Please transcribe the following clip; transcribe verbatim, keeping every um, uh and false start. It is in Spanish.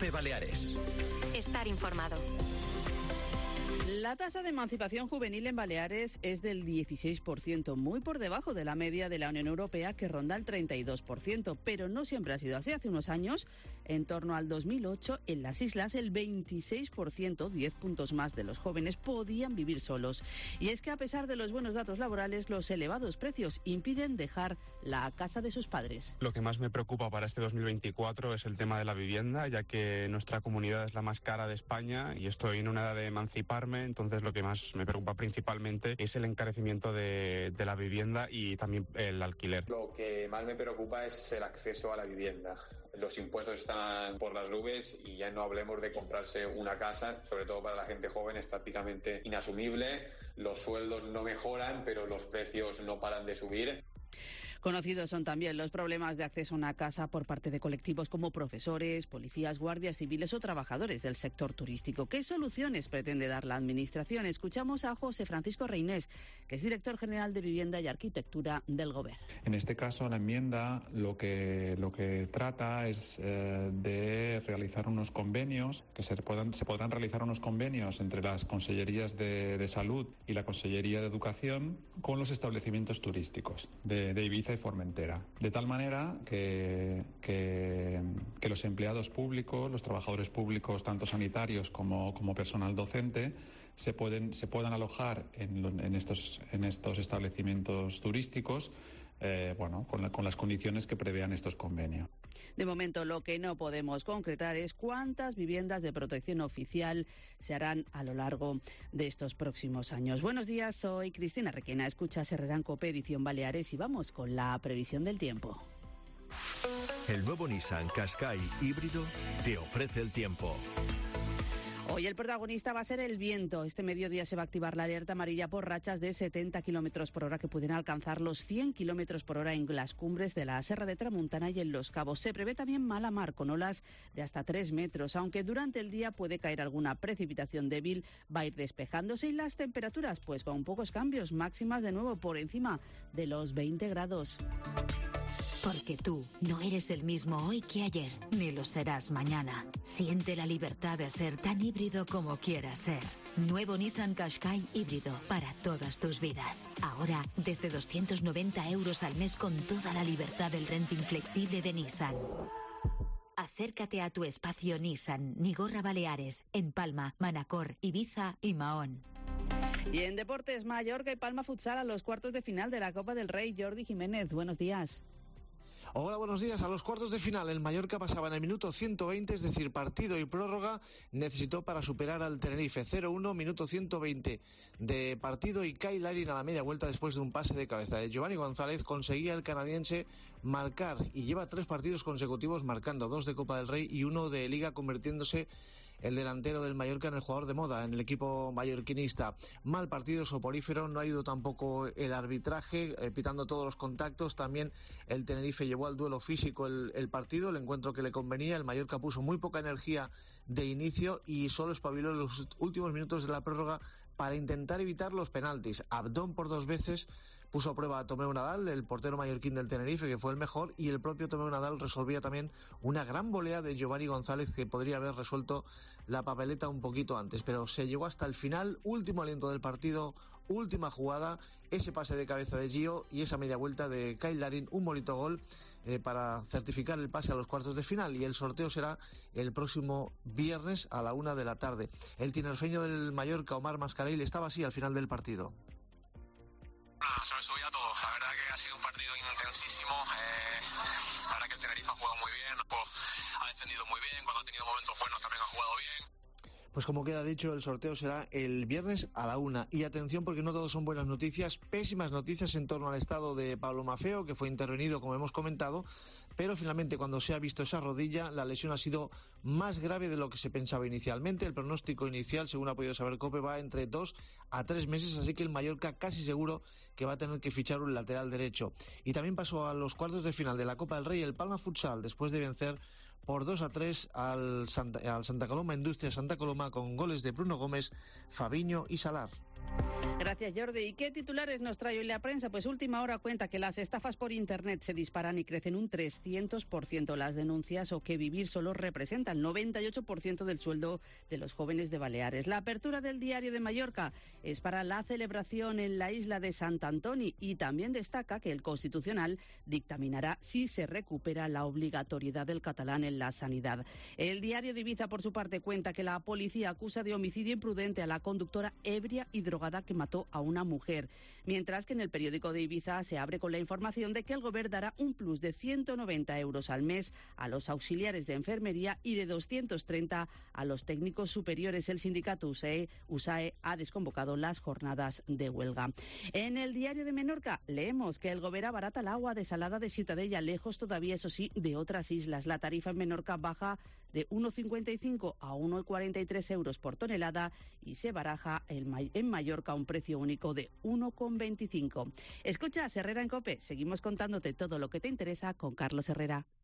COPE Baleares. Estar informado. La tasa de emancipación juvenil en Baleares es del dieciséis por ciento, muy por debajo de la media de la Unión Europea, que ronda el treinta y dos por ciento, pero no siempre ha sido así. Hace unos años, en torno al dos mil ocho, en las islas el veintiséis por ciento, diez puntos más de los jóvenes, podían vivir solos. Y es que a pesar de los buenos datos laborales, los elevados precios impiden dejar la casa de sus padres. Lo que más me preocupa para este dos mil veinticuatro es el tema de la vivienda, ya que nuestra comunidad es la más cara de España y estoy en una edad de emanciparme. Entonces lo que más me preocupa principalmente es el encarecimiento de, de la vivienda y también el alquiler. Lo que más me preocupa es el acceso a la vivienda. Los impuestos están por las nubes y ya no hablemos de comprarse una casa, sobre todo para la gente joven es prácticamente inasumible. Los sueldos no mejoran, pero los precios no paran de subir. Conocidos son también los problemas de acceso a una casa por parte de colectivos como profesores, policías, guardias civiles o trabajadores del sector turístico. ¿Qué soluciones pretende dar la Administración? Escuchamos a José Francisco Reinés, que es director general de Vivienda y Arquitectura del Gobierno. En este caso, la enmienda lo que, lo que trata es eh, de realizar unos convenios, que se, puedan, se podrán realizar unos convenios entre las Consellerías de, de Salud y la Consellería de Educación con los establecimientos turísticos de, de Ibiza y Formentera, de tal manera que, que, que los empleados públicos, los trabajadores públicos, tanto sanitarios como, como personal docente, se pueden se puedan alojar en, en estos en estos establecimientos turísticos, eh, bueno, con, la, con las condiciones que prevean estos convenios. De momento, lo que no podemos concretar es cuántas viviendas de protección oficial se harán a lo largo de estos próximos años. Buenos días, soy Cristina Requena. Escuchas Herrera Cope, edición Baleares, y vamos con la previsión del tiempo. El nuevo Nissan Qashqai híbrido te ofrece el tiempo. Hoy el protagonista va a ser el viento. Este mediodía se va a activar la alerta amarilla por rachas de setenta kilómetros por hora que pueden alcanzar los cien kilómetros por hora en las cumbres de la Serra de Tramuntana y en Los Cabos. Se prevé también mala mar con olas de hasta tres metros, aunque durante el día puede caer alguna precipitación débil, va a ir despejándose y las temperaturas pues con pocos cambios, máximas de nuevo por encima de los veinte grados. Porque tú no eres el mismo hoy que ayer, ni lo serás mañana. Siente la libertad de ser tan híbrido como quieras ser. Nuevo Nissan Qashqai híbrido para todas tus vidas. Ahora desde doscientos noventa euros al mes con toda la libertad del renting flexible de Nissan. Acércate a tu espacio Nissan, Nigorra Baleares, en Palma, Manacor, Ibiza y Mahón. Y en deportes, Mallorca y Palma Futsal a los cuartos de final de la Copa del Rey. Jordi Jiménez, buenos días. Hola, buenos días. A los cuartos de final, el Mallorca pasaba en el minuto ciento veinte, es decir, partido y prórroga, necesitó para superar al Tenerife. cero uno, minuto ciento veinte de partido y Kyle Larin a la media vuelta después de un pase de cabeza de Giovanni González conseguía el canadiense marcar y lleva tres partidos consecutivos marcando, dos de Copa del Rey y uno de Liga, convirtiéndose el delantero del Mallorca en el jugador de moda en el equipo mallorquinista. Mal partido soporífero, no ha ido tampoco el arbitraje, eh, pitando todos los contactos. También el Tenerife llevó al duelo físico el, el partido, el encuentro que le convenía. El Mallorca puso muy poca energía de inicio y solo espabiló en los últimos minutos de la prórroga para intentar evitar los penaltis. Abdón por dos veces puso a prueba a Tomeu Nadal, el portero mallorquín del Tenerife, que fue el mejor, y el propio Tomeu Nadal resolvía también una gran volea de Giovanni González que podría haber resuelto la papeleta un poquito antes, pero se llegó hasta el final, último aliento del partido, última jugada, ese pase de cabeza de Gio y esa media vuelta de Kyle Larin, un bonito gol eh, para certificar el pase a los cuartos de final, y el sorteo será el próximo viernes a la una de la tarde. El tinerfeño del Mallorca, Omar Mascarell, estaba así al final del partido. Nada, se me subía todo. La verdad que ha sido un partido intensísimo. Eh, la verdad que el Tenerife ha jugado muy bien, pues, ha defendido muy bien, cuando ha tenido momentos buenos también ha jugado bien. Pues como queda dicho, el sorteo será el viernes a la una. Y atención, porque no todo son buenas noticias, pésimas noticias en torno al estado de Pablo Maffeo, que fue intervenido, como hemos comentado, pero finalmente cuando se ha visto esa rodilla, la lesión ha sido más grave de lo que se pensaba inicialmente. El pronóstico inicial, según ha podido saber COPE, va entre dos a tres meses, así que el Mallorca casi seguro que va a tener que fichar un lateral derecho. Y también pasó a los cuartos de final de la Copa del Rey el Palma Futsal, después de vencer por dos a tres al Santa, al Santa Coloma Industria Santa Coloma, con goles de Bruno Gómez, Fabiño y Salar. Gracias, Jordi. ¿Y qué titulares nos trae hoy la prensa? Pues Última Hora cuenta que las estafas por Internet se disparan y crecen un trescientos por ciento las denuncias, o que vivir solo representa el noventa y ocho por ciento del sueldo de los jóvenes de Baleares. La apertura del Diario de Mallorca es para la celebración en la isla de Sant Antoni, y también destaca que el Constitucional dictaminará si se recupera la obligatoriedad del catalán en la sanidad. El Diario de Ibiza, por su parte, cuenta que la policía acusa de homicidio imprudente a la conductora ebria y drogada que mató a una mujer, mientras que en el periódico de Ibiza se abre con la información de que el Gobierno dará un plus de ciento noventa euros al mes a los auxiliares de enfermería y de doscientos treinta a los técnicos superiores. El sindicato U S A E, U S A E ha desconvocado las jornadas de huelga. En el Diario de Menorca leemos que el Gobierno abarata el agua desalada de Ciutadella, lejos todavía, eso sí, de otras islas. La tarifa en Menorca baja de uno cincuenta y cinco a uno cuarenta y tres euros por tonelada, y se baraja el, en Mallorca un precio único de uno veinticinco. Escucha Herrera en COPE. Seguimos contándote todo lo que te interesa con Carlos Herrera.